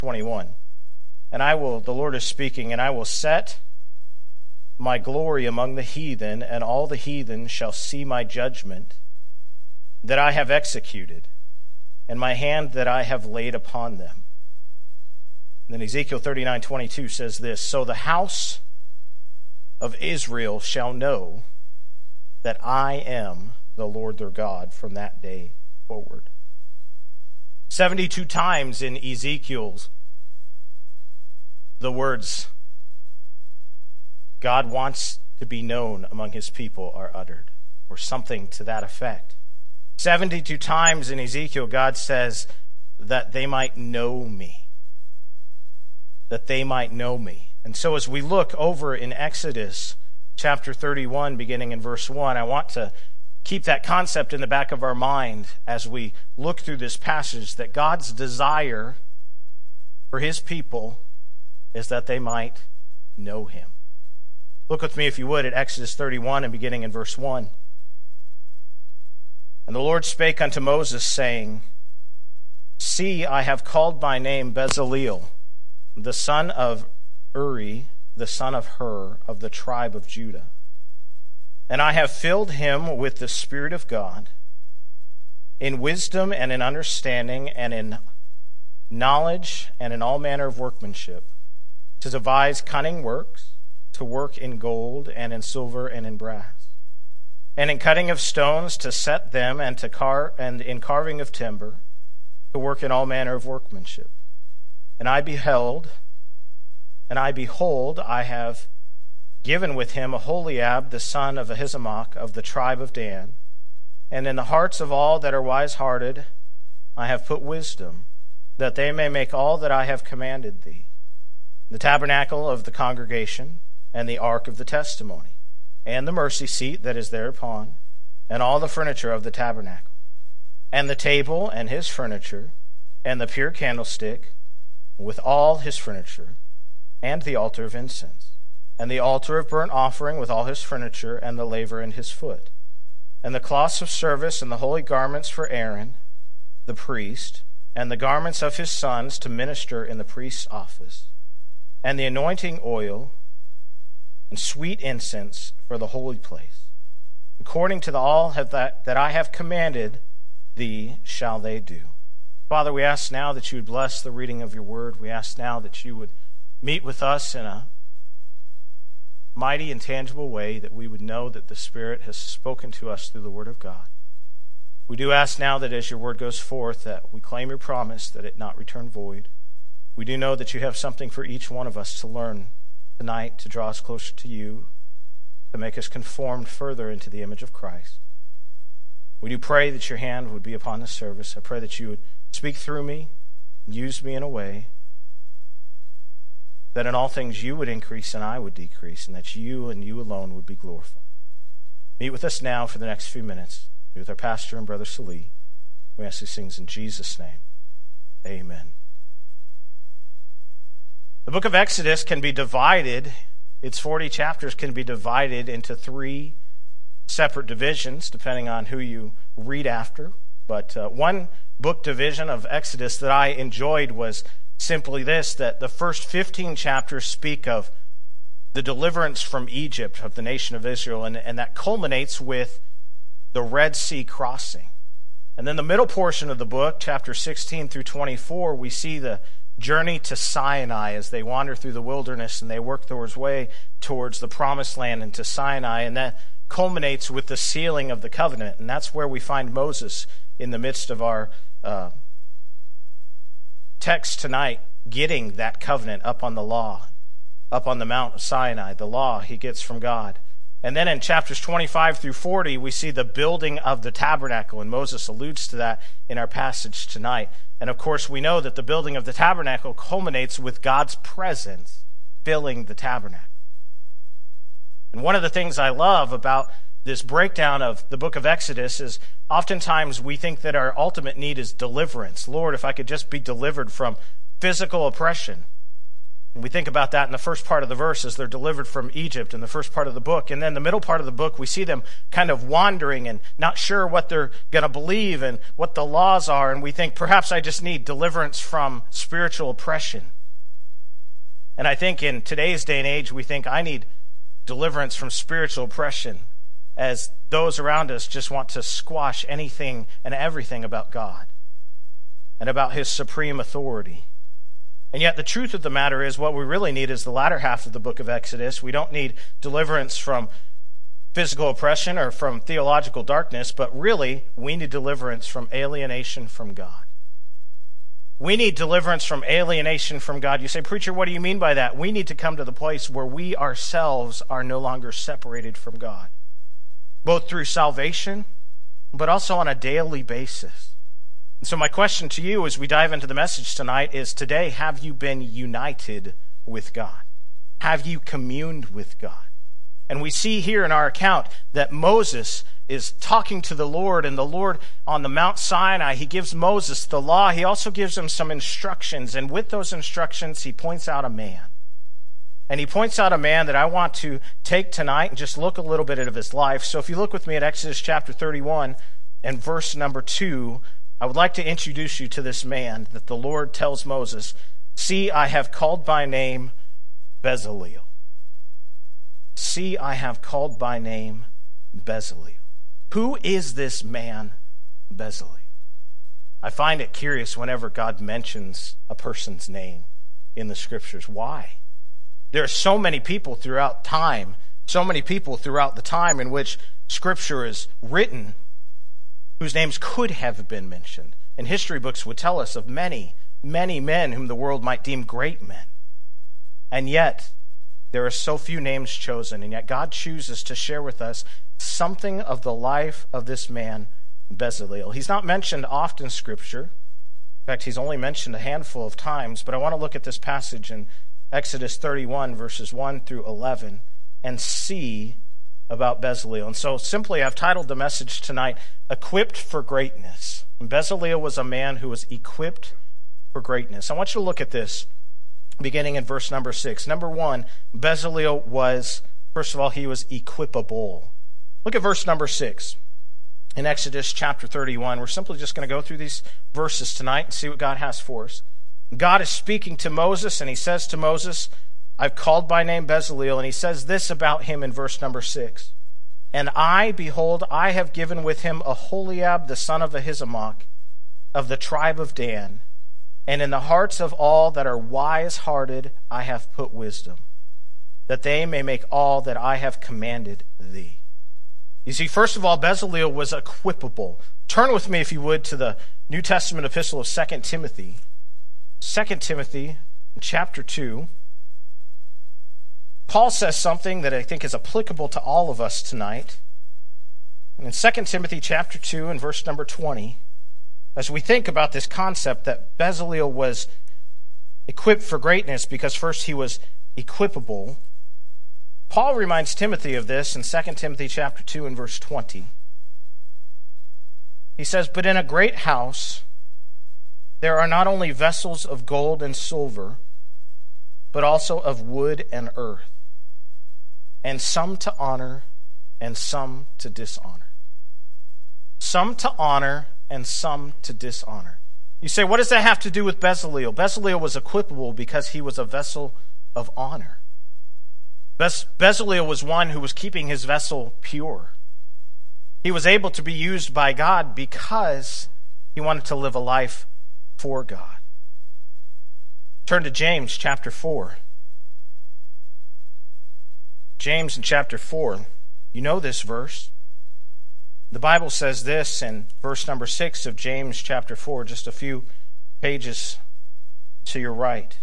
21. The Lord is speaking, and I will set my glory among the heathen, and all the heathen shall see my judgment that I have executed, and my hand that I have laid upon them. And then Ezekiel 39:22 says this, so the house of Israel shall know that I am the Lord their God from that day forward. 72 times in Ezekiel's, the words, God wants to be known among his people are uttered, or something to that effect. 72 times in Ezekiel, God says that they might know me. That they might know me. And so as we look over in Exodus chapter 31, beginning in verse 1, I want to keep that concept in the back of our mind as we look through this passage, that God's desire for his people is that they might know him. Look with me, if you would, at Exodus 31 and beginning in verse 1. And the Lord spake unto Moses, saying, see, I have called by name Bezaleel, the son of Uri, the son of Hur, of the tribe of Judah. And I have filled him with the Spirit of God, in wisdom and in understanding and in knowledge and in all manner of workmanship, to devise cunning works, to work in gold and in silver and in brass, and in cutting of stones to set them, and and in carving of timber, to work in all manner of workmanship. And I behold, I have given with him Aholiab, the son of Ahisamach, of the tribe of Dan. And in the hearts of all that are wise-hearted I have put wisdom, that they may make all that I have commanded thee: the tabernacle of the congregation, and the ark of the testimony, and the mercy seat that is thereupon, and all the furniture of the tabernacle, and the table and his furniture, and the pure candlestick with all his furniture, and the altar of incense, and the altar of burnt offering with all his furniture, and the laver and his foot, and the cloths of service, and the holy garments for Aaron the priest, and the garments of his sons to minister in the priest's office, and the anointing oil, and sweet incense for the holy place. According to all that I have commanded thee shall they do. Father, we ask now that you would bless the reading of your word. We ask now that you would meet with us in a mighty and tangible way, that we would know that the Spirit has spoken to us through the word of God. We do ask now that as your word goes forth, that we claim your promise that it not return void. We do know that you have something for each one of us to learn tonight, to draw us closer to you, to make us conformed further into the image of Christ. We do pray that your hand would be upon this service. I pray that you would speak through me, use me in a way that in all things you would increase and I would decrease, and that you and you alone would be glorified. Meet with us now for the next few minutes. Be with our pastor and brother Salih. We ask these things in Jesus' name. Amen. The book of Exodus can be divided, its 40 chapters can be divided into 3 separate divisions, depending on who you read after. But one book division of Exodus that I enjoyed was simply this, that the first 15 chapters speak of the deliverance from Egypt of the nation of Israel, and that culminates with the Red Sea crossing. And then the middle portion of the book, chapter 16 through 24, we see the journey to Sinai as they wander through the wilderness and they work their way towards the promised land and to Sinai, and that culminates with the sealing of the covenant. And that's where we find Moses in the midst of our text tonight, getting that covenant up on the law, up on the Mount of Sinai, the law he gets from God. And then in chapters 25 through 40, we see the building of the tabernacle, and Moses alludes to that in our passage tonight. And of course, we know that the building of the tabernacle culminates with God's presence filling the tabernacle. And one of the things I love about this breakdown of the book of Exodus is oftentimes we think that our ultimate need is deliverance. Lord, if I could just be delivered from physical oppression. And we think about that in the first part of the verse as they're delivered from Egypt in the first part of the book. And then the middle part of the book, we see them kind of wandering and not sure what they're going to believe and what the laws are. And we think, perhaps I just need deliverance from spiritual oppression. And I think in today's day and age, we think I need deliverance from spiritual oppression, as those around us just want to squash anything and everything about God and about his supreme authority. And yet the truth of the matter is, what we really need is the latter half of the book of Exodus. We don't need deliverance from physical oppression or from theological darkness, but really we need deliverance from alienation from God. We need deliverance from alienation from God. You say, preacher, what do you mean by that? We need to come to the place where we ourselves are no longer separated from God, both through salvation, but also on a daily basis. And so my question to you as we dive into the message tonight is, today, have you been united with God? Have you communed with God? And we see here in our account that Moses is talking to the Lord, and the Lord on the Mount Sinai, he gives Moses the law. He also gives him some instructions, and with those instructions, he points out a man. And he points out a man that I want to take tonight and just look a little bit at his life. So if you look with me at Exodus chapter 31 and verse number 2, I would like to introduce you to this man that the Lord tells Moses, "See, I have called by name Bezaleel." See, I have called by name Bezaleel. Who is this man Bezaleel? I find it curious whenever God mentions a person's name in the scriptures. Why? There are so many people throughout time, so many people throughout the time in which scripture is written, whose names could have been mentioned. And history books would tell us of many, many men whom the world might deem great men. And yet, there are so few names chosen, and yet God chooses to share with us something of the life of this man, Bezaleel. He's not mentioned often in Scripture. In fact, he's only mentioned a handful of times, but I want to look at this passage in Exodus 31, verses 1 through 11, and see about Bezaleel. And so simply I've titled the message tonight, Equipped for Greatness. And Bezaleel was a man who was equipped for greatness. I want you to look at this beginning in verse number 6. Number 1, Bezaleel was, first of all, he was equipable. Look at verse number 6 in Exodus chapter 31. We're simply just going to go through these verses tonight and see what God has for us. God is speaking to Moses, and he says to Moses, I've called by name Bezaleel, and he says this about him in verse number 6. And I, behold, I have given with him Aholiab, the son of Ahisamach, of the tribe of Dan. And in the hearts of all that are wise-hearted I have put wisdom, that they may make all that I have commanded thee. You see, first of all, Bezaleel was equipable. Turn with me, if you would, to the New Testament epistle of 2 Timothy. 2 Timothy chapter 2. Paul says something that I think is applicable to all of us tonight. And in 2 Timothy chapter 2 and verse number 20, as we think about this concept that Bezaleel was equipped for greatness because first he was equipable, Paul reminds Timothy of this in 2 Timothy chapter 2 and verse 20. He says, But in a great house there are not only vessels of gold and silver, but also of wood and earth, and some to honor and some to dishonor. Some to honor and some to dishonor. You say, what does that have to do with Bezaleel? Bezaleel was equipable because he was a vessel of honor. Bezaleel was one who was keeping his vessel pure. He was able to be used by God because he wanted to live a life for God. Turn to James chapter 4. James in chapter 4. You know this verse. The Bible says this in verse number 6 of James chapter 4, just a few pages to your right.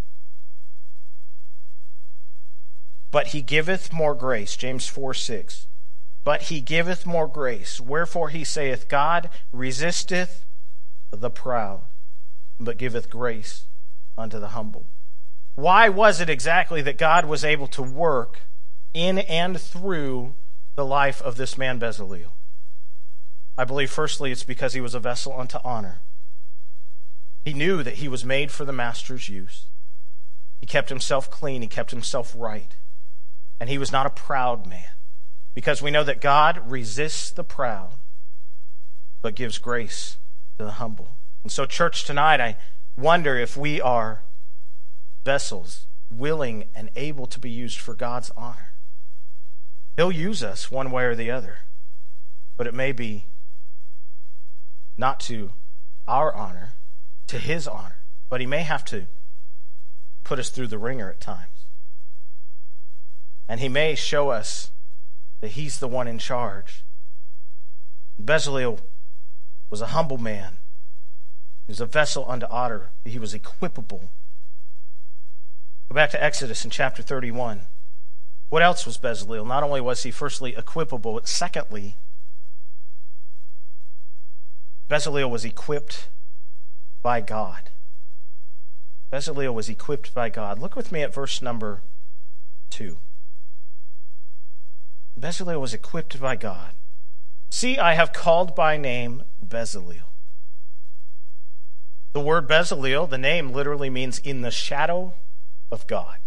But he giveth more grace, James 4:6. But he giveth more grace. Wherefore he saith, God resisteth the proud, but giveth grace unto the humble. Why was it exactly that God was able to work in and through the life of this man Bezaleel? I believe firstly it's because he was a vessel unto honor. He knew that he was made for the master's use. He kept himself clean. He kept himself right. And he was not a proud man, because we know that God resists the proud, but gives grace to the humble. And so, church, tonight, I wonder if we are vessels willing and able to be used for God's honor. He'll use us one way or the other, but it may be not to our honor, to his honor, but he may have to put us through the ringer at times. And he may show us that he's the one in charge. Bezaleel was a humble man. He was a vessel unto honor. He was equipable. Go back to Exodus in chapter 31. What else was Bezaleel? Not only was he firstly equipable, but secondly, Bezaleel was equipped by God. Bezaleel was equipped by God. Look with me at verse number 2. Bezaleel was equipped by God. See, I have called by name Bezaleel. The word Bezaleel, the name literally means in the shadow of God.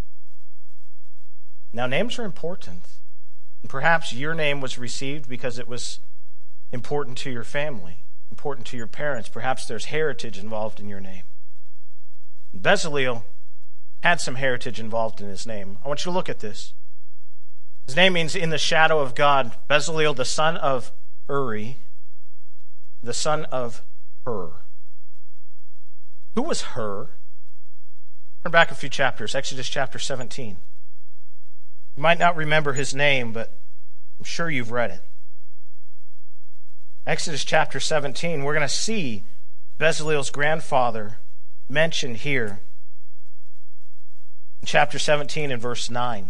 Now, names are important. And perhaps your name was received because it was important to your family, important to your parents. Perhaps there's heritage involved in your name. Bezaleel had some heritage involved in his name. I want you to look at this. His name means in the shadow of God. Bezaleel, the son of Uri, the son of Hur. Who was Hur? Turn back a few chapters, Exodus chapter 17. You might not remember his name, but I'm sure you've read it. Exodus chapter 17, we're going to see Bezaleel's grandfather mentioned here in chapter 17 and verse 9.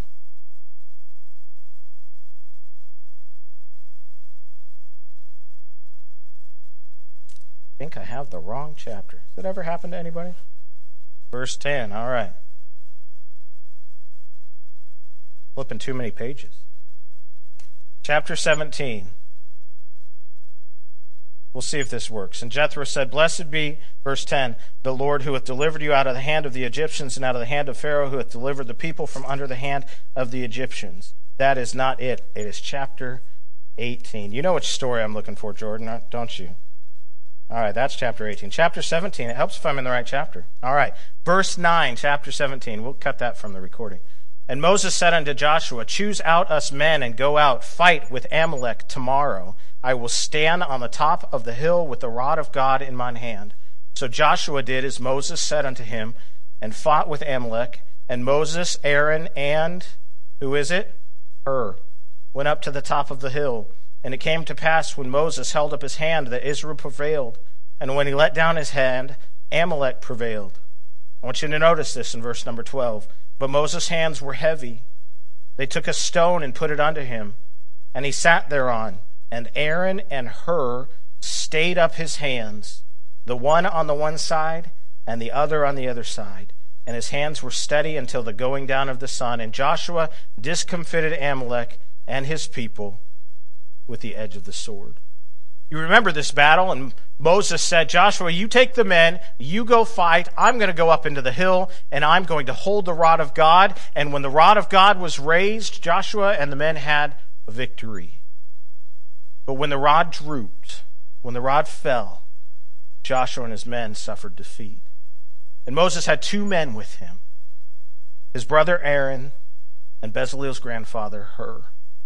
I think I have the wrong chapter. Has that ever happened to anybody? Verse 10, all right. Flipping too many pages. Chapter 17. We'll see if this works. And Jethro said, Blessed be, verse 10, the Lord who hath delivered you out of the hand of the Egyptians and out of the hand of Pharaoh, who hath delivered the people from under the hand of the Egyptians. That is not it. It is chapter 18. You know which story I'm looking for, Jordan, don't you? All right, that's chapter 18. Chapter 17, it helps if I'm in the right chapter. All right, verse 9, chapter 17. We'll cut that from the recording. And Moses said unto Joshua, Choose out us men and go out, fight with Amalek tomorrow. I will stand on the top of the hill with the rod of God in mine hand. So Joshua did as Moses said unto him, and fought with Amalek. And Moses, Aaron, and, who is it? Hur, went up to the top of the hill. And it came to pass when Moses held up his hand that Israel prevailed. And when he let down his hand, Amalek prevailed. I want you to notice this in verse number 12. But Moses' hands were heavy. They took a stone and put it unto him, and he sat thereon. And Aaron and Hur stayed up his hands, the one on the one side and the other on the other side. And his hands were steady until the going down of the sun. And Joshua discomfited Amalek and his people with the edge of the sword. You remember this battle, and Moses said, Joshua, you take the men, you go fight, I'm going to go up into the hill, and I'm going to hold the rod of God. And when the rod of God was raised, Joshua and the men had a victory. But when the rod drooped, when the rod fell, Joshua and his men suffered defeat. And Moses had 2 men with him, his brother Aaron and Bezaleel's grandfather Hur.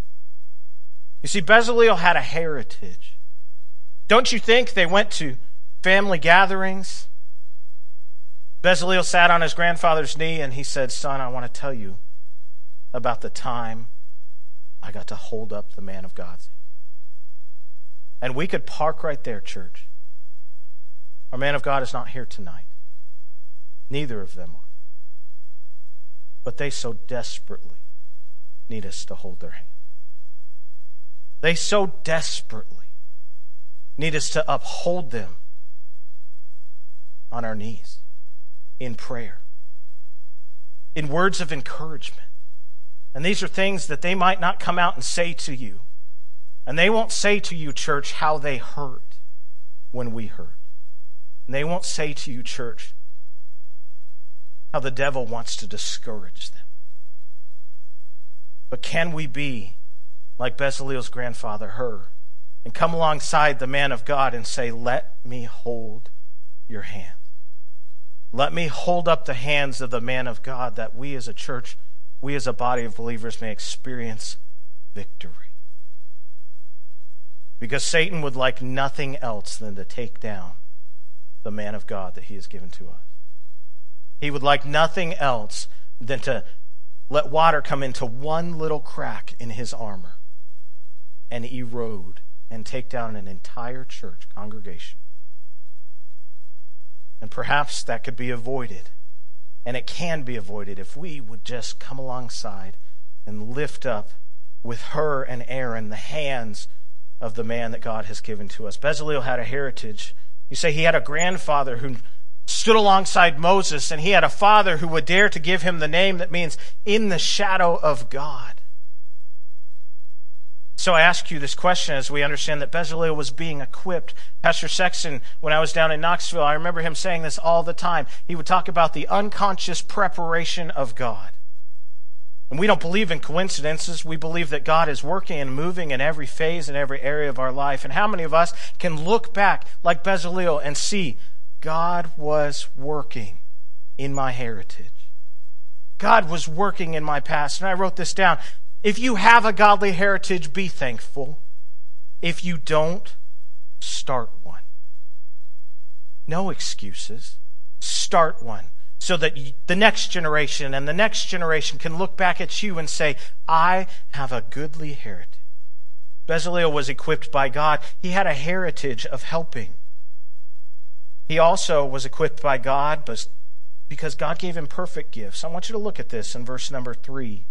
You see, Bezaleel had a heritage. Don't you think they went to family gatherings? Bezaleel sat on his grandfather's knee and he said, Son, I want to tell you about the time I got to hold up the man of God's hand. And we could park right there, church. Our man of God is not here tonight. Neither of them are. But they so desperately need us to hold their hand. They so desperately need us to uphold them on our knees, in prayer, in words of encouragement. And these are things that they might not come out and say to you. And they won't say to you, church, how they hurt when we hurt. And they won't say to you, church, how the devil wants to discourage them. But can we be like Bezalel's grandfather, Hur, and come alongside the man of God and say, let me hold your hand. Let me hold up the hands of the man of God, that we as a church, we as a body of believers may experience victory. Because Satan would like nothing else than to take down the man of God that he has given to us. He would like nothing else than to let water come into one little crack in his armor and erode and take down an entire church congregation. And perhaps that could be avoided. And it can be avoided if we would just come alongside and lift up with Hur and Aaron the hands of the man that God has given to us. Bezalel had a heritage. You say he had a grandfather who stood alongside Moses, and he had a father who would dare to give him the name that means in the shadow of God. So I ask you this question as we understand that Bezalel was being equipped. Pastor Sexton, when I was down in Knoxville, I remember him saying this all the time. He would talk about the unconscious preparation of God. And we don't believe in coincidences. We believe that God is working and moving in every phase and every area of our life. And how many of us can look back like Bezalel and see God was working in my heritage? God was working in my past. And I wrote this down. If you have a godly heritage, be thankful. If you don't, start one. No excuses. Start one. So that the next generation and the next generation can look back at you and say, I have a goodly heritage. Bezalel was equipped by God. He had a heritage of helping. He also was equipped by God because God gave him perfect gifts. I want you to look at this in verse number 3.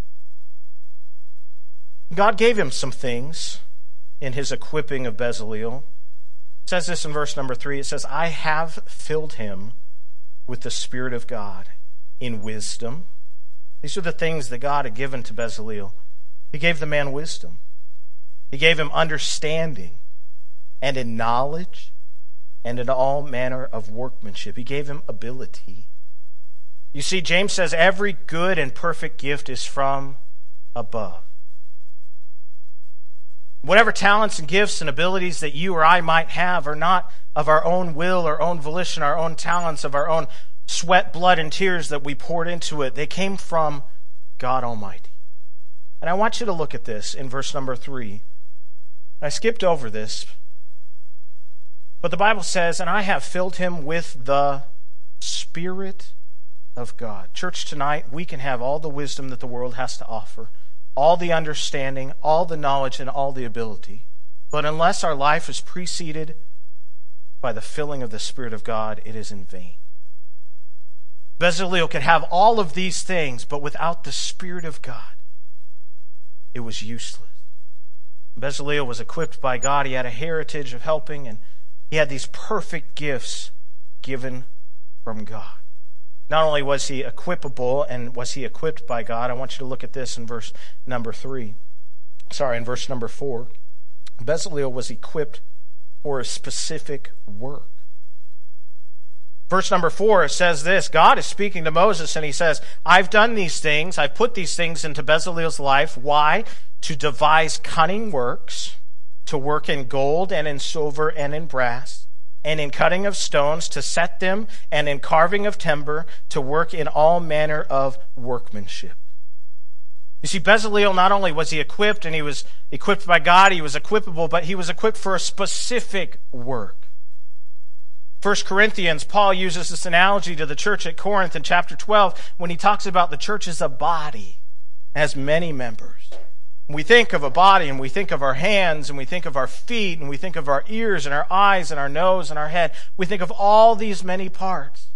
God gave him some things in his equipping of Bezalel. It says this in verse number 3. It says, I have filled him with the Spirit of God in wisdom. These are the things that God had given to Bezalel. He gave the man wisdom. He gave him understanding, and in knowledge, and in all manner of workmanship. He gave him ability. You see, James says every good and perfect gift is from above. Whatever talents and gifts and abilities that you or I might have are not of our own will or own volition, our own talents, of our own sweat, blood, and tears that we poured into it. They came from God Almighty. And I want you to look at this in verse number 3. I skipped over this, but the Bible says, and I have filled him with the Spirit of God. Church, tonight, we can have all the wisdom that the world has to offer, all the understanding, all the knowledge, and all the ability. But unless our life is preceded by the filling of the Spirit of God, it is in vain. Bezalel could have all of these things, but without the Spirit of God, it was useless. Bezalel was equipped by God. He had a heritage of helping, and he had these perfect gifts given from God. Not only was he equipable and was he equipped by God, I want you to look at this in verse number 4. Bezalel was equipped for a specific work. Verse number 4 says this. God is speaking to Moses and he says, I've done these things. I've put these things into Bezalel's life. Why? To devise cunning works, to work in gold and in silver and in brass, and in cutting of stones, to set them, and in carving of timber, to work in all manner of workmanship. You see, Bezalel, not only was he equipped, and he was equipped by God, he was equipable, but he was equipped for a specific work. 1 Corinthians, Paul uses this analogy to the church at Corinth in chapter 12 when he talks about the church as a body, as many members. We think of a body and we think of our hands and we think of our feet and we think of our ears and our eyes and our nose and our head. We think of all these many parts.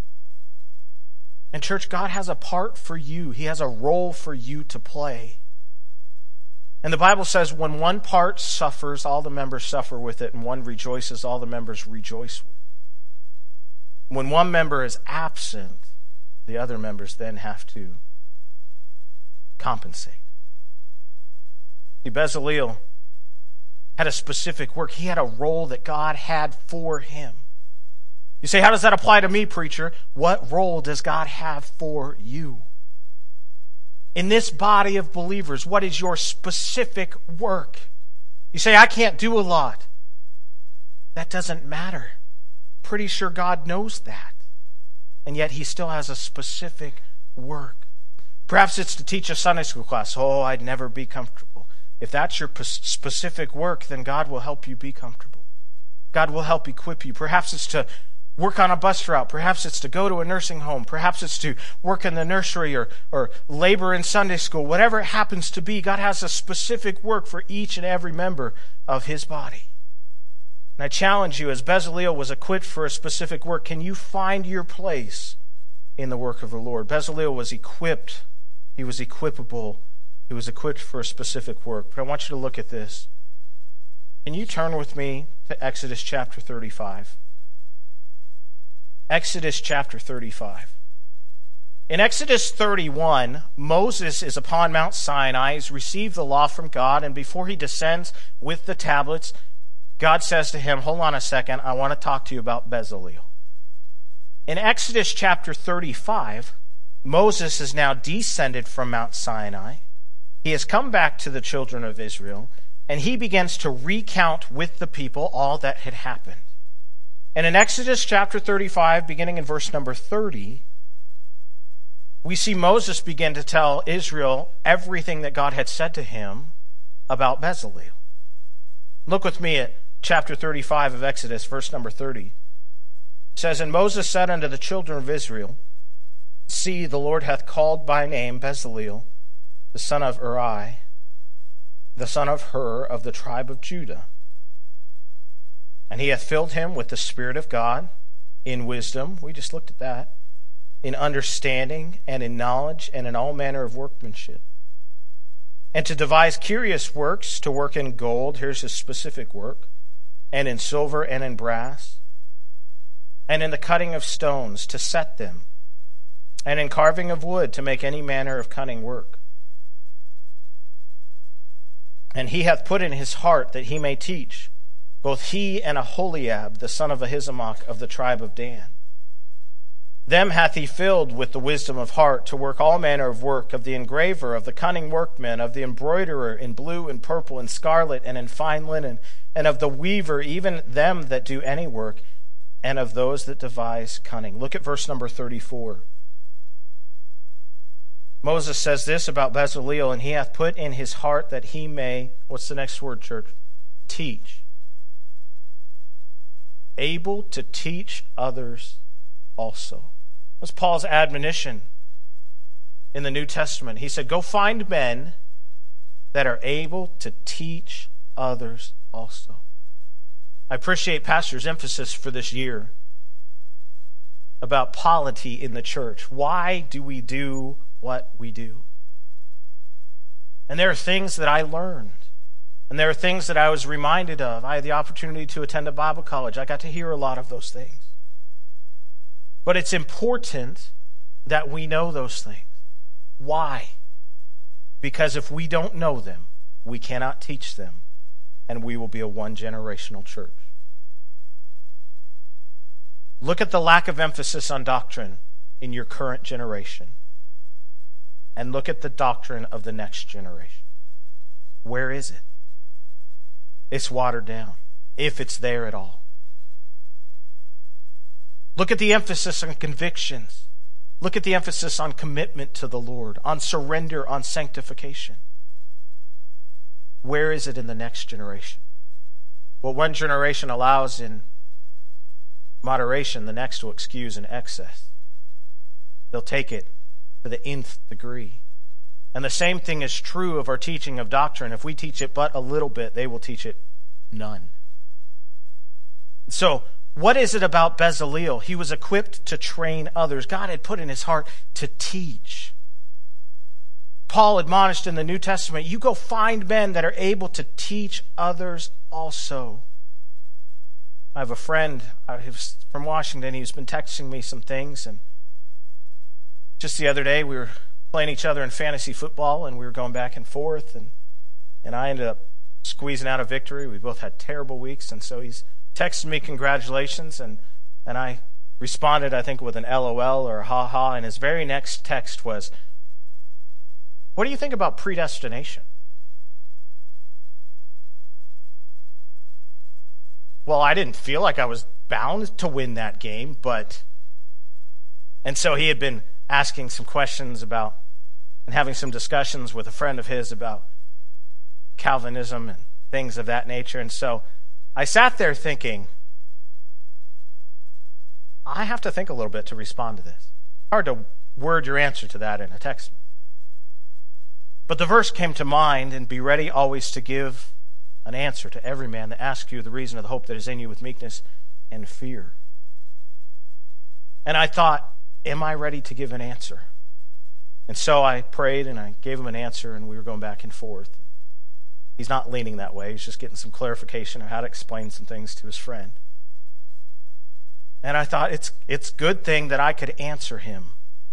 And church, God has a part for you. He has a role for you to play. And the Bible says when one part suffers, all the members suffer with it, and one rejoices, all the members rejoice with it. When one member is absent, the other members then have to compensate. Bezalel had a specific work. He had a role that God had for him. You say, how does that apply to me, preacher? What role does God have for you? In this body of believers, what is your specific work? You say, I can't do a lot. That doesn't matter. Pretty sure God knows that. And yet he still has a specific work. Perhaps it's to teach a Sunday school class. Oh, I'd never be comfortable. If that's your specific work, then God will help you be comfortable. God will help equip you. Perhaps it's to work on a bus route. Perhaps it's to go to a nursing home. Perhaps it's to work in the nursery or labor in Sunday school. Whatever it happens to be, God has a specific work for each and every member of his body. And I challenge you, as Bezaleel was equipped for a specific work, can you find your place in the work of the Lord? Bezaleel was equipped. He was equipable. He was equipped for a specific work. But I want you to look at this. Can you turn with me to Exodus chapter 35? Exodus chapter 35. In Exodus 31, Moses is upon Mount Sinai. He's received the law from God, and before he descends with the tablets, God says to him, hold on a second, I want to talk to you about Bezaleel. In Exodus chapter 35, Moses is now descended from Mount Sinai. He has come back to the children of Israel, and he begins to recount with the people all that had happened. And in Exodus chapter 35, beginning in verse number 30, we see Moses begin to tell Israel everything that God had said to him about Bezaleel. Look with me at chapter 35 of Exodus, verse number 30. It says, And Moses said unto the children of Israel, See, the Lord hath called by name Bezaleel, the son of Uri, the son of Hur, of the tribe of Judah. And he hath filled him with the Spirit of God, in wisdom, we just looked at that, in understanding, and in knowledge, and in all manner of workmanship. And to devise curious works, to work in gold, here's his specific work, and in silver and in brass, and in the cutting of stones, to set them, and in carving of wood, to make any manner of cunning work. And he hath put in his heart that he may teach, both he and Aholiab, the son of Ahisamach, of the tribe of Dan. Them hath he filled with the wisdom of heart to work all manner of work, of the engraver, of the cunning workman, of the embroiderer in blue and purple and scarlet and in fine linen, and of the weaver, even them that do any work, and of those that devise cunning. Look at verse number 34. Moses says this about Bezaleel, and he hath put in his heart that he may, what's the next word, church? Teach. Able to teach others also. That's Paul's admonition in the New Testament. He said, go find men that are able to teach others also. I appreciate Pastor's emphasis for this year about polity in the church. Why do we do what we do? And there are things that I learned. And there are things that I was reminded of. I had the opportunity to attend a Bible college. I got to hear a lot of those things. But it's important that we know those things. Why? Because if we don't know them, we cannot teach them, and we will be a one-generational church. Look at the lack of emphasis on doctrine in your current generation, and look at the doctrine of the next generation. Where is it? It's watered down, if it's there at all. Look at the emphasis on convictions. Look at the emphasis on commitment to the Lord, on surrender, on sanctification. Where is it in the next generation? What one generation allows in moderation, the next will excuse in excess. They'll take it to the nth degree. And the same thing is true of our teaching of doctrine. If we teach it but a little bit, they will teach it none. So, what is it about Bezaleel? He was equipped to train others. God had put in his heart to teach. Paul admonished in the New Testament, you go find men that are able to teach others also. I have a friend from Washington. He's been texting me some things, and just the other day we were playing each other in fantasy football, and we were going back and forth, and I ended up squeezing out a victory. We both had terrible weeks, and so he's texted me congratulations, and I responded, I think, with an LOL or a ha-ha, and his very next text was, "What do you think about predestination?" Well, I didn't feel like I was bound to win that game, but... And so he had been asking some questions about, and having some discussions with a friend of his about Calvinism and things of that nature. And so I sat there thinking, I have to think a little bit to respond to this. Hard to word your answer to that in a text message. But the verse came to mind, and be ready always to give an answer to every man that asks you the reason of the hope that is in you with meekness and fear. And I thought, am I ready to give an answer? And so I prayed and I gave him an answer, and we were going back and forth. He's not leaning that way. He's just getting some clarification of how to explain some things to his friend. And I thought, it's a good thing that I could answer him.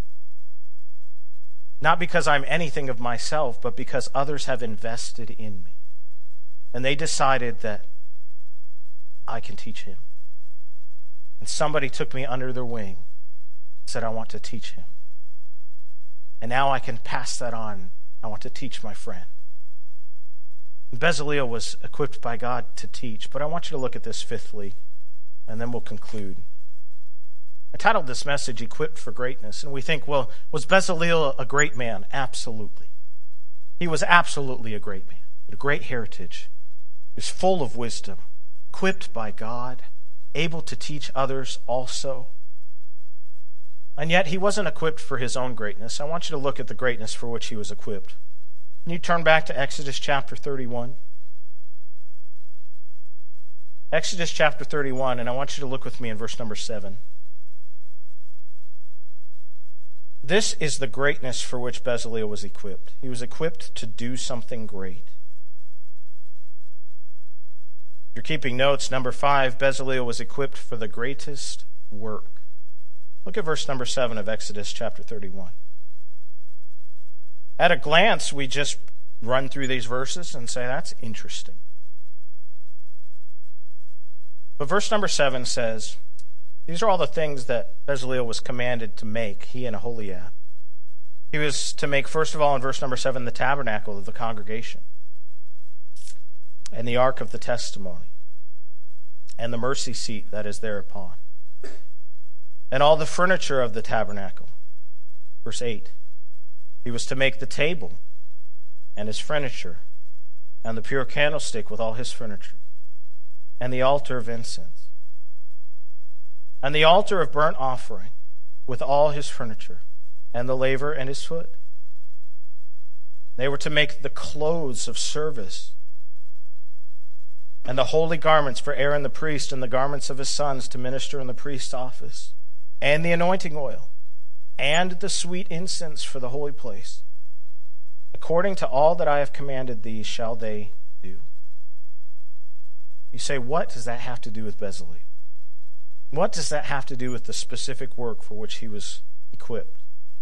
Not because I'm anything of myself, but because others have invested in me. And they decided that I can teach him. And somebody took me under their wing, said, I want to teach him. And now I can pass that on. I want to teach my friend. Bezaleel was equipped by God to teach, but I want you to look at this fifthly, and then we'll conclude. I titled this message, Equipped for Greatness, and we think, well, was Bezaleel a great man? Absolutely. He was absolutely a great man, with a great heritage. He was full of wisdom, equipped by God, able to teach others also. And yet he wasn't equipped for his own greatness. I want you to look at the greatness for which he was equipped. Can you turn back to Exodus chapter 31? Exodus chapter 31, and I want you to look with me in verse number 7. This is the greatness for which Bezaleel was equipped. He was equipped to do something great. If you're keeping notes, number 5, Bezaleel was equipped for the greatest work. Look at verse number 7 of Exodus chapter 31. At a glance, we just run through these verses and say, that's interesting. But verse number 7 says, these are all the things that Bezaleel was commanded to make, he and Aholiab. He was to make, first of all, in verse number 7, the tabernacle of the congregation, and the ark of the testimony, and the mercy seat that is thereupon, and all the furniture of the tabernacle. Verse 8, he was to make the table and his furniture, and the pure candlestick with all his furniture, and the altar of incense, and the altar of burnt offering with all his furniture, and the laver and his foot. They were to make the clothes of service, and the holy garments for Aaron the priest, and the garments of his sons to minister in the priest's office, and the anointing oil, and the sweet incense for the holy place. According to all that I have commanded thee shall they do. You say, what does that have to do with Bezaleel? What does that have to do with the specific work for which he was equipped?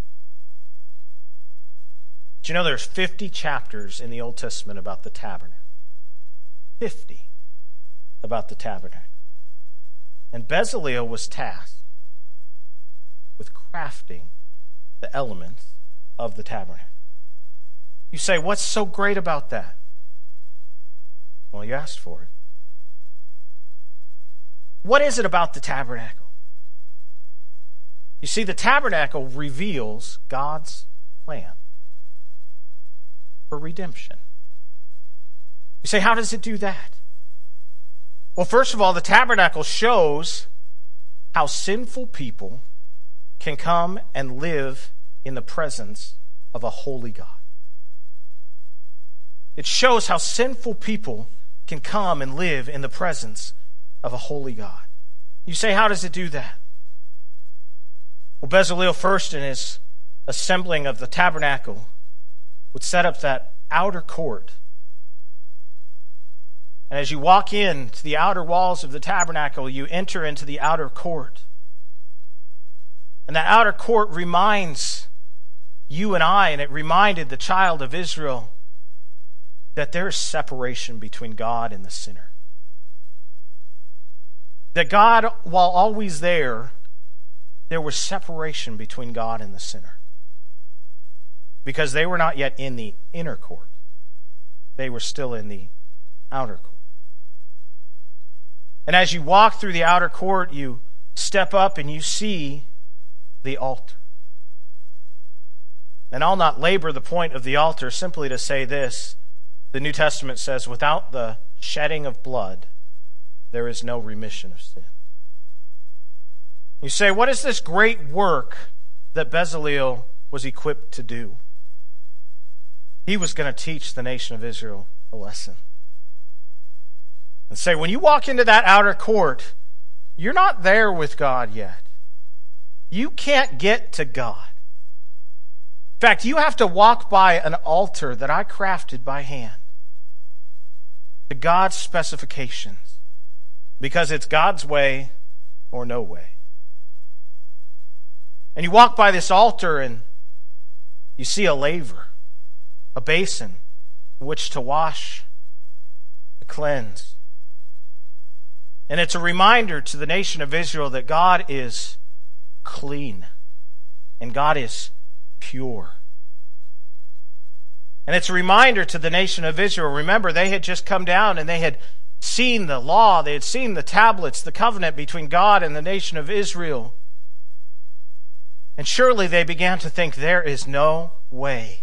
Do you know there's 50 chapters in the Old Testament about the tabernacle? 50 about the tabernacle. And Bezaleel was tasked with crafting the elements of the tabernacle. You say, what's so great about that? Well, you asked for it. What is it about the tabernacle? You see, the tabernacle reveals God's plan for redemption. You say, how does it do that? Well, first of all, the tabernacle shows how sinful people can come and live in the presence of a holy God. It shows how sinful people can come and live in the presence of a holy God. You say, how does it do that? Well, Bezaleel first in his assembling of the tabernacle would set up that outer court. And as you walk in to the outer walls of the tabernacle, you enter into the outer court. And that outer court reminds you and I, and it reminded the child of Israel, that there is separation between God and the sinner. That God, while always there, there was separation between God and the sinner. Because they were not yet in the inner court. They were still in the outer court. And as you walk through the outer court, you step up and you see the altar. And I'll not labor the point of the altar, simply to say this. The New Testament says, without the shedding of blood, there is no remission of sin. You say, what is this great work that Bezaleel was equipped to do? He was going to teach the nation of Israel a lesson. And say, when you walk into that outer court, you're not there with God yet. You can't get to God. In fact, you have to walk by an altar that I crafted by hand to God's specifications, because it's God's way or no way. And you walk by this altar and you see a laver, a basin in which to wash, to cleanse. And it's a reminder to the nation of Israel that God is clean and God is pure. And it's a reminder to the nation of Israel. Remember, they had just come down and they had seen the law, they had seen the tablets, the covenant between God and the nation of Israel. And surely they began to think, there is no way.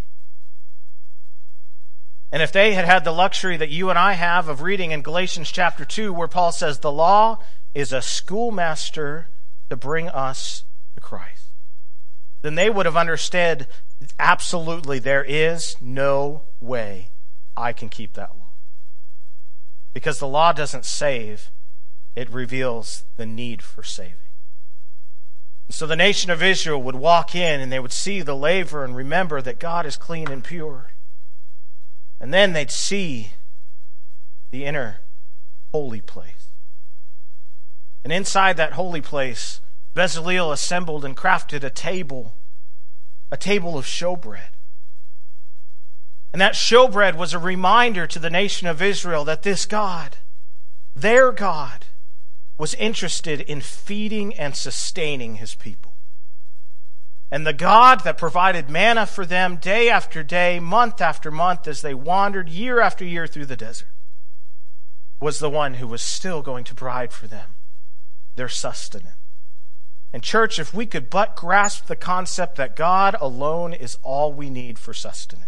And if they had had the luxury that you and I have of reading in Galatians chapter 2, where Paul says the law is a schoolmaster to bring us to Christ, then they would have understood absolutely there is no way I can keep that law. Because the law doesn't save, it reveals the need for saving. So the nation of Israel would walk in and they would see the laver and remember that God is clean and pure. And then they'd see the inner holy place. And inside that holy place, Bezaleel assembled and crafted a table of showbread. And that showbread was a reminder to the nation of Israel that this God, their God, was interested in feeding and sustaining his people. And the God that provided manna for them day after day, month after month, as they wandered year after year through the desert, was the one who was still going to provide for them their sustenance. And church, if we could but grasp the concept that God alone is all we need for sustenance,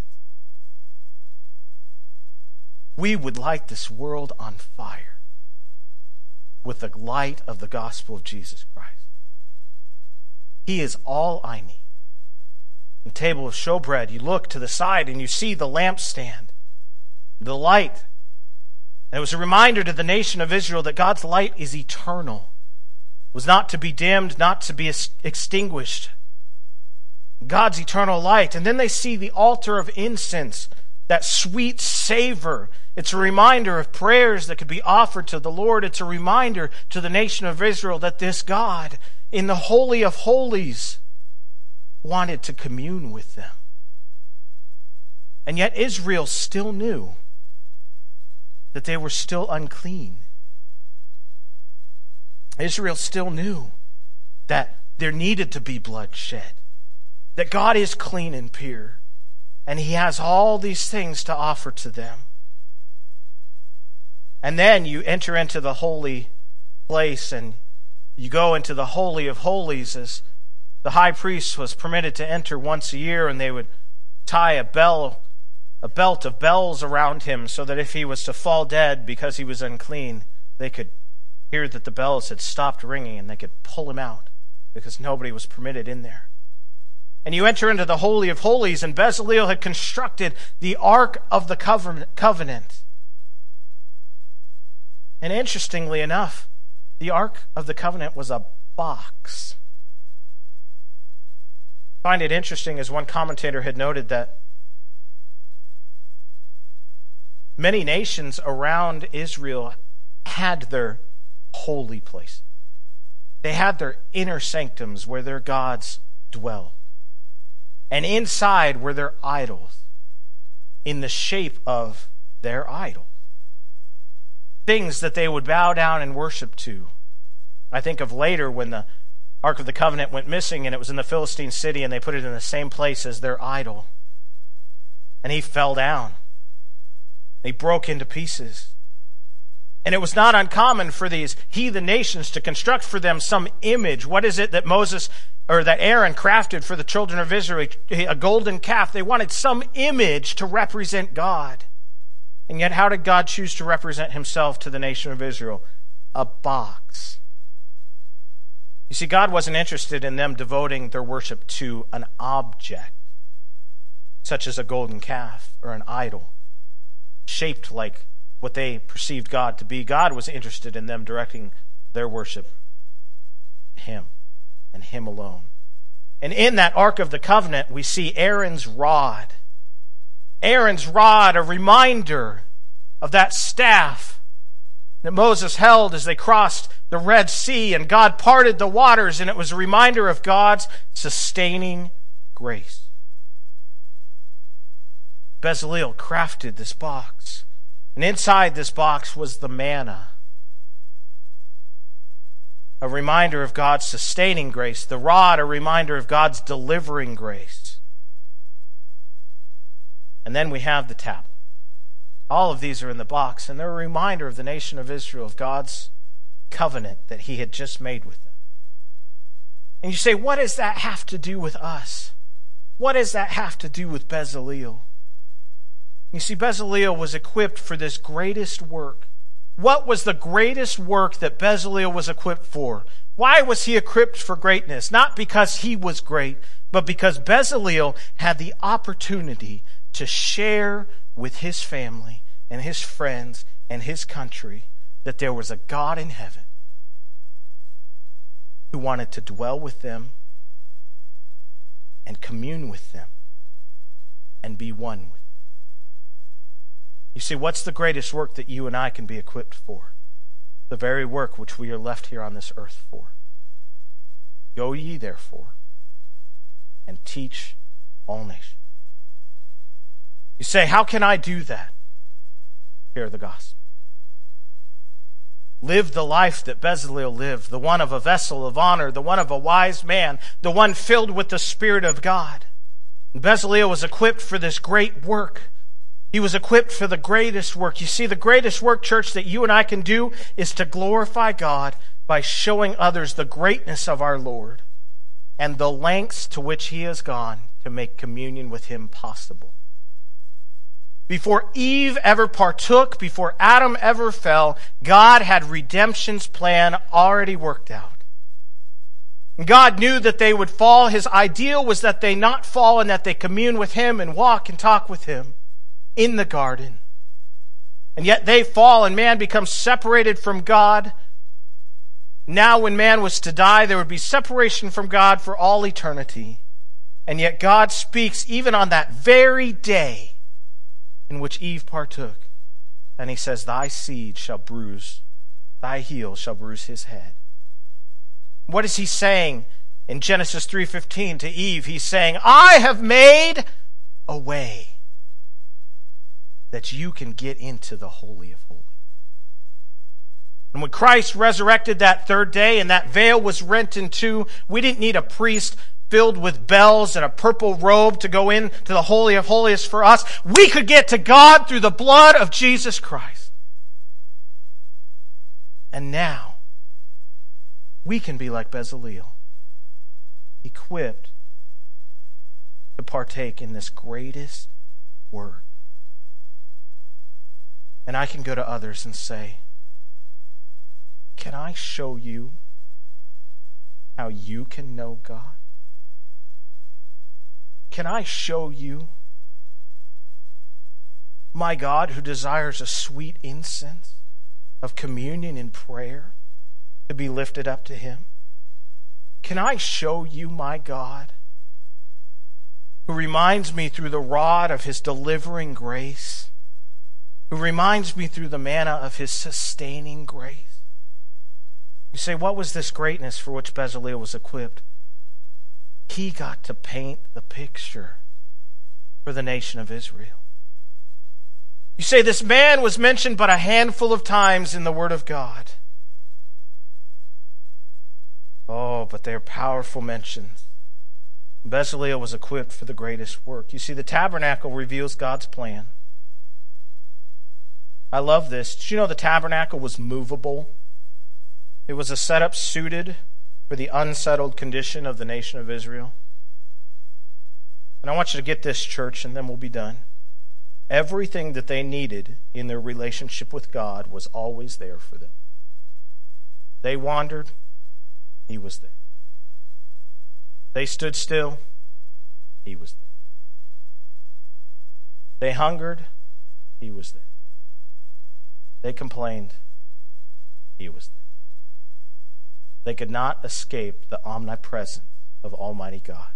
we would light this world on fire with the light of the gospel of Jesus Christ. He is all I need. The table of showbread, you look to the side and you see the lampstand, the light. And it was a reminder to the nation of Israel that God's light is eternal. It was not to be dimmed, not to be extinguished. God's eternal light. And then they see the altar of incense, that sweet savor. It's a reminder of prayers that could be offered to the Lord. It's a reminder to the nation of Israel that this God, in the Holy of Holies, wanted to commune with them. And yet Israel still knew that they were still unclean. Israel still knew that there needed to be blood shed, that God is clean and pure, and he has all these things to offer to them. And then you enter into the holy place and you go into the Holy of Holies, as the high priest was permitted to enter once a year, and they would tie a belt of bells around him so that if he was to fall dead because he was unclean, they could hear that the bells had stopped ringing and they could pull him out because nobody was permitted in there. And you enter into the Holy of Holies, and Bezaleel had constructed the Ark of the Covenant. And interestingly enough, the Ark of the Covenant was a box. I find it interesting, as one commentator had noted, that many nations around Israel had their holy places. They had their inner sanctums where their gods dwelled. And inside were their idols in the shape of their idols. Things that they would bow down and worship to. I think of later when the Ark of the Covenant went missing, and it was in the Philistine city, and they put it in the same place as their idol. And he fell down. He broke into pieces. And it was not uncommon for these heathen nations to construct for them some image. What is it that that Aaron crafted for the children of Israel? A golden calf. They wanted some image to represent God. And yet, how did God choose to represent himself to the nation of Israel? A box. You see, God wasn't interested in them devoting their worship to an object, such as a golden calf or an idol, shaped like what they perceived God to be. God was interested in them directing their worship to him and him alone. And in that Ark of the Covenant, we see Aaron's rod. Aaron's rod, a reminder of that staff that Moses held as they crossed the Red Sea and God parted the waters, and it was a reminder of God's sustaining grace. Bezaleel crafted this box, and inside this box was the manna, a reminder of God's sustaining grace. The rod, a reminder of God's delivering grace. And then we have the tablet. All of these are in the box, and they're a reminder of the nation of Israel, of God's covenant that he had just made with them. And you say, what does that have to do with us? What does that have to do with Bezaleel? You see, Bezaleel was equipped for this greatest work. What was the greatest work that Bezaleel was equipped for? Why was he equipped for greatness? Not because he was great, but because Bezaleel had the opportunity to share with his family and his friends and his country that there was a God in heaven who wanted to dwell with them and commune with them and be one with them. You see, what's the greatest work that you and I can be equipped for? The very work which we are left here on this earth for. Go ye therefore and teach all nations. You say, how can I do that? Hear the gospel. Live the life that Bezaleel lived, the one of a vessel of honor, the one of a wise man, the one filled with the Spirit of God. And Bezaleel was equipped for this great work. He was equipped for the greatest work. You see, the greatest work, church, that you and I can do is to glorify God by showing others the greatness of our Lord and the lengths to which he has gone to make communion with him possible. Before Eve ever partook, before Adam ever fell, God had redemption's plan already worked out. God knew that they would fall. His ideal was that they not fall and that they commune with him and walk and talk with him in the garden. And yet they fall and man becomes separated from God. Now when man was to die, there would be separation from God for all eternity. And yet God speaks even on that very day in which Eve partook. And he says, thy seed shall bruise, thy heel shall bruise his head. What is he saying in Genesis 3:15 to Eve? He's saying, I have made a way that you can get into the Holy of Holies. And when Christ resurrected that third day and that veil was rent in two, we didn't need a priest filled with bells and a purple robe to go into the Holy of Holies for us. We could get to God through the blood of Jesus Christ. And now, we can be like Bezaleel, equipped to partake in this greatest work. And I can go to others and say, can I show you how you can know God? Can I show you my God who desires a sweet incense of communion and prayer to be lifted up to him? Can I show you my God who reminds me through the rod of his delivering grace, who reminds me through the manna of his sustaining grace? You say, what was this greatness for which Bezaleel was equipped? He got to paint the picture for the nation of Israel. You say this man was mentioned but a handful of times in the Word of God. Oh, Oh, but they're powerful mentions. Bezaleel was equipped for the greatest work. You see, the tabernacle reveals God's plan. I love this. Did you know the tabernacle was movable? It was a setup suited for the unsettled condition of the nation of Israel. And I want you to get this, church, and then we'll be done. Everything that they needed in their relationship with God was always there for them. They wandered, he was there. They stood still, he was there. They hungered, he was there. They complained, he was there. They could not escape the omnipresence of Almighty God.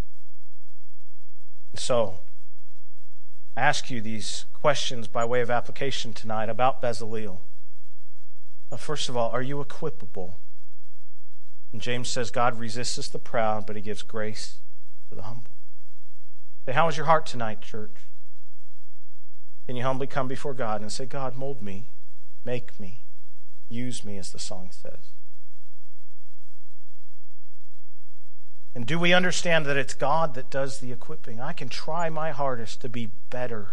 So, I ask you these questions by way of application tonight about Bezaleel. First of all, are you equipable? And James says God resists the proud, but he gives grace to the humble. Say, how is your heart tonight, church? Can you humbly come before God and say, God, mold me, make me, use me, as the song says? And do we understand that it's God that does the equipping? I can try my hardest to be better.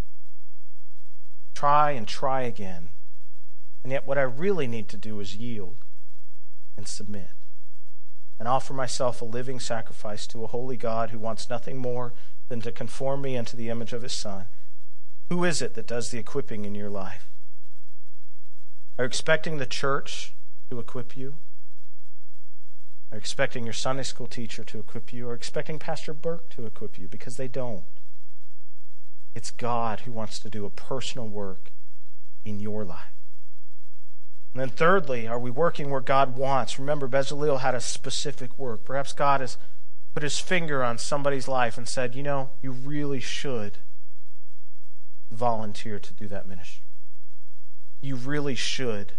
Try and try again. And yet what I really need to do is yield and submit and offer myself a living sacrifice to a holy God who wants nothing more than to conform me into the image of his Son. Who is it that does the equipping in your life? Are you expecting the church to equip you? Are you expecting your Sunday school teacher to equip you? Or expecting Pastor Burke to equip you? Because they don't. It's God who wants to do a personal work in your life. And then thirdly, are we working where God wants? Remember, Bezaleel had a specific work. Perhaps God has put his finger on somebody's life and said, you really should volunteer to do that ministry. You really should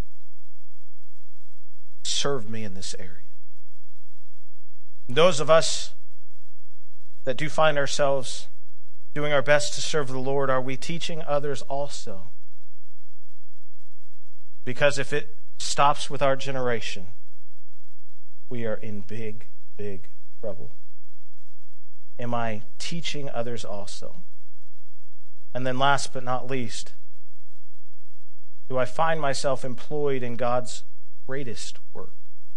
serve me in this area. And those of us that do find ourselves doing our best to serve the Lord, are we teaching others also? Because if it stops with our generation, we are in big, big trouble. Am I teaching others also? And then last but not least, do I find myself employed in God's greatest work?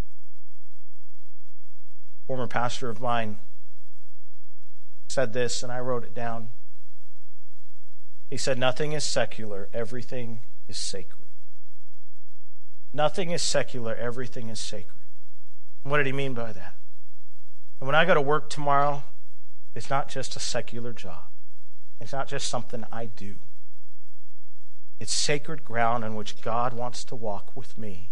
A former pastor of mine said this, and I wrote it down. He said, nothing is secular, everything is sacred. Nothing is secular, everything is sacred. And what did he mean by that? And when I go to work tomorrow, it's not just a secular job. It's not just something I do. It's sacred ground on which God wants to walk with me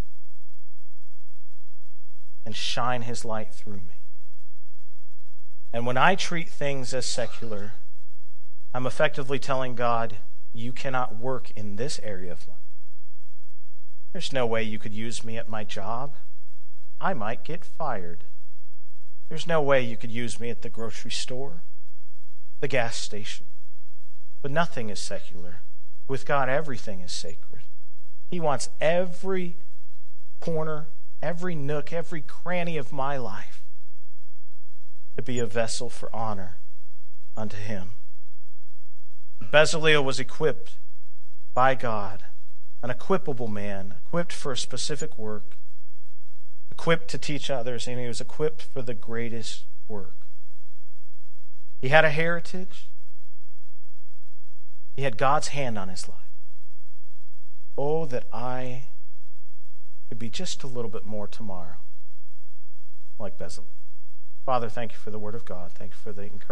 and shine his light through me. And when I treat things as secular, I'm effectively telling God, you cannot work in this area of life. There's no way you could use me at my job. I might get fired. There's no way you could use me at the grocery store, the gas station. But nothing is secular. With God, everything is sacred. He wants every corner, every nook, every cranny of my life to be a vessel for honor unto him. Bezaleel was equipped by God, an equipable man, equipped for a specific work, equipped to teach others, and he was equipped for the greatest work. He had a heritage. He had God's hand on his life. Oh, that I could be just a little bit more tomorrow like Bezaleel. Father, thank you for the word of God. Thank you for the encouragement.